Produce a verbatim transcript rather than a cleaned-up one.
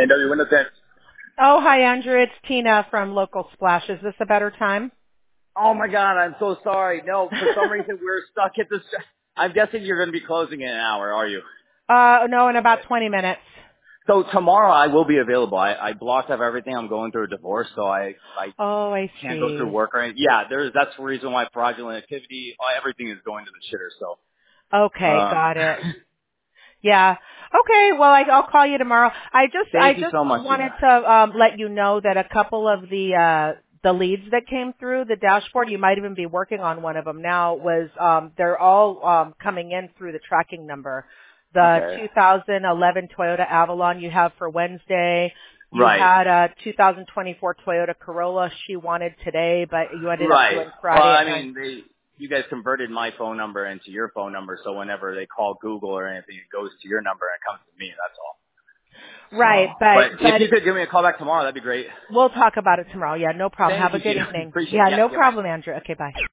A W Windows Tint. Oh, hi, Andrew. It's Tina from Local Splash. Is this a better time? Oh my God, I'm so sorry. No, for some reason we're stuck at this. I'm guessing you're going to be closing in an hour, are you? Uh, no, in about twenty minutes. So tomorrow I will be available. I, I blocked off everything. I'm going through a divorce, so I I Oh, I can't go through see. work or anything. Yeah, there's that's the reason why fraudulent activity, uh, everything is going to the shitter. So, Okay, um, got it. Yeah. Okay. Well, I, I'll call you tomorrow. I just, I thank you just so much, wanted Tina. to um, let you know that a couple of the uh, the leads that came through the dashboard, you might even be working on one of them now. Was um, they're all um, coming in through the tracking number. The Okay. two thousand eleven Toyota Avalon you have for Wednesday. You Right. had a two thousand twenty-four Toyota Corolla she wanted today, but you ended up Right. doing Well, Friday I at nine. mean, they, you guys converted my phone number into your phone number, so whenever they call Google or anything, it goes to your number and it comes to me. That's all. Right, So, but but if but you could give me a call back tomorrow, that'd be great. we'll talk about it tomorrow. Yeah, no problem. Thank Have a you, good Tina. evening. Appreciate it. Yeah, Yeah. no Goodbye. problem, Andrew. Okay, bye.